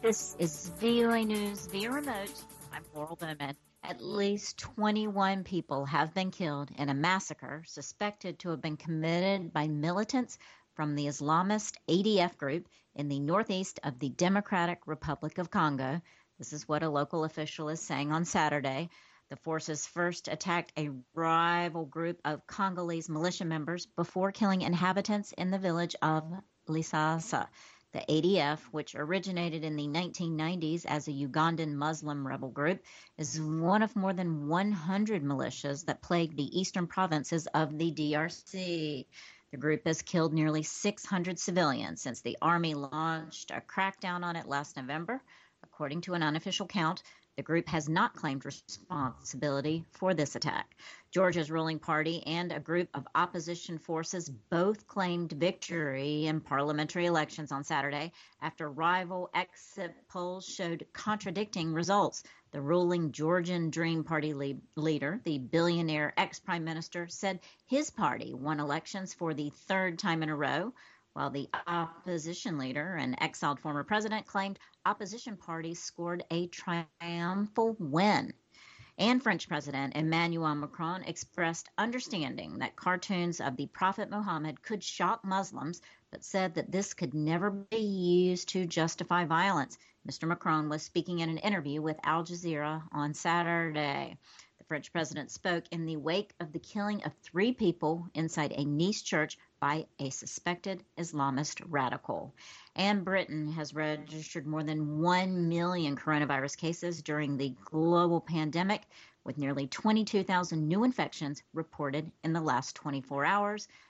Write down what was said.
This is VOA News via remote. I'm Laurel Bowman. At least 21 people have been killed in a massacre suspected to have been committed by militants from the Islamist ADF group in the northeast of the Democratic Republic of Congo. This is what a local official is saying on Saturday. The forces first attacked a rival group of Congolese militia members before killing inhabitants in the village of Lisasa. The ADF, which originated in the 1990s as a Ugandan Muslim rebel group, is one of more than 100 militias that plague the eastern provinces of the DRC. The group has killed nearly 600 civilians since the army launched a crackdown on it last November. According to an unofficial count, the group has not claimed responsibility for this attack. Georgia's ruling party and a group of opposition forces both claimed victory in parliamentary elections on Saturday after rival exit polls showed contradicting results. The ruling Georgian Dream Party leader, the billionaire ex-prime minister, said his party won elections for the third time in a row, while the opposition leader and exiled former president claimed opposition parties scored a triumphal win. And French President Emmanuel Macron expressed understanding that cartoons of the Prophet Muhammad could shock Muslims, but said that this could never be used to justify violence. Mr. Macron was speaking in an interview with Al Jazeera on Saturday. The French president spoke in the wake of the killing of 3 people inside a Nice church by a suspected Islamist radical. And Britain has registered more than 1 million coronavirus cases during the global pandemic, with nearly 22,000 new infections reported in the last 24 hours.